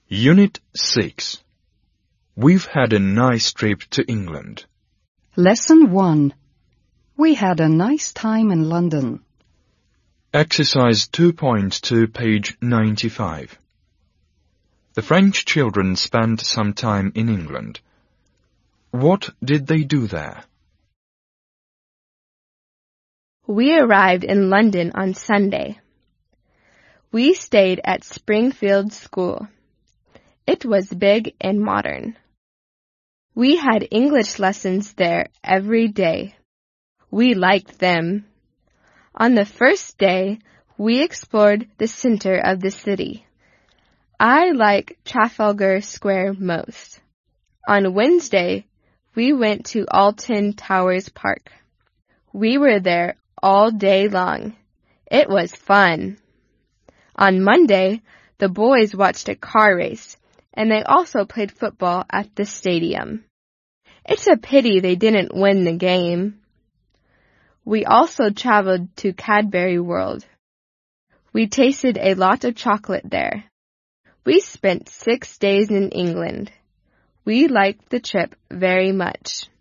Unit 6. We've had a nice trip to England. Lesson 1. We had a nice time in London. Exercise 2.2, page 95. The French children spent some time in England. What did they do there? We arrived in London on Sunday. We stayed at Springfield School. It was big and modern. We had English lessons there every day. We liked them. On the first day, we explored the center of the city. I like Trafalgar Square most. On Wednesday, we went to Alton Towers Park. We were there all day long. It was fun. On Monday, the boys watched a car race, and they also played football at the stadium. It's a pity they didn't win the game. We also traveled to Cadbury World. We tasted a lot of chocolate there. We spent 6 days in England. We liked the trip very much.